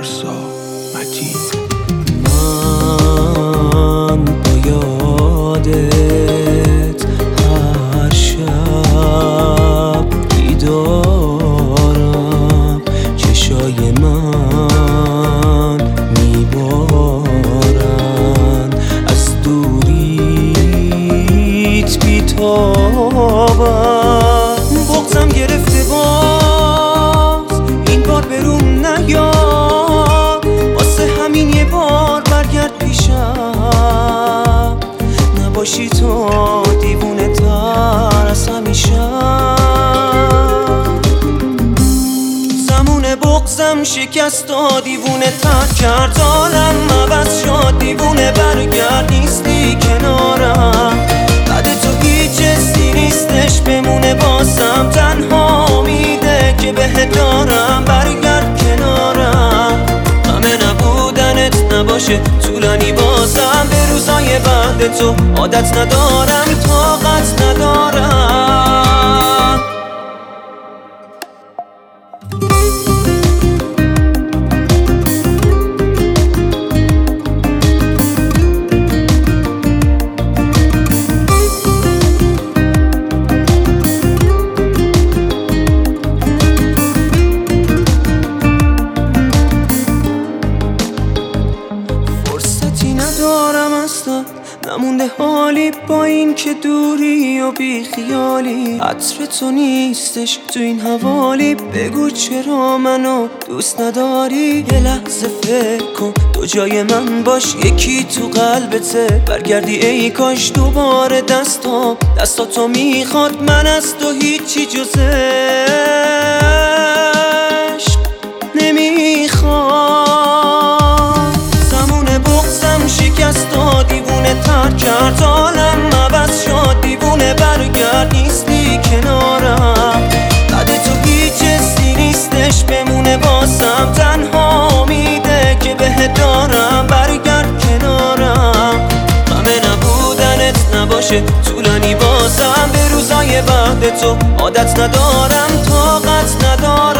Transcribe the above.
پارسا متین. من با یادت هر شب بیدارم، چشای من میبارن، از دوریت بیتابم. بغضم گرفته باز این بار بروم نیا، واسه همین یه بار برگرد پیشم، نباشی تو دیوونه تر از همیشه. زمون بغضم شکست و دیوونه تر کرد، حالم عوض شد، دیوونه برگرد، نیستی کنارم، بعد تو هیچ حسی نیستش بمونه بازم، تنها امیده که بهت دارم، برگرد کنارم، همه نبودنت نباشه طولانی بازم، به روزای بعد تو عادت ندارم، طاقت ندارم. ندارم اصلا، نمونده حالی با این که دوری و بیخیالی، عطر تو نیستش تو این حوالی، بگو چرا منو دوست نداری. یه لحظه فکر کن تو جای من باش، یکی تو قلبته برگردی، ای کاش دوباره دستاتو میخواد، من از تو هیچی جز عشق نمیخوام. شکست و دیوونه تر کرد، حالم عوض شد، دیوونه برگرد، نیستی کنارم، بعد تو هیچ حسی نیستش بمونه بازم، تنها امیده که بهت دارم، برگرد کنارم، همه نبودنت نباشه طولانی بازم، به روزای بعد تو عادت ندارم، طاقت ندارم.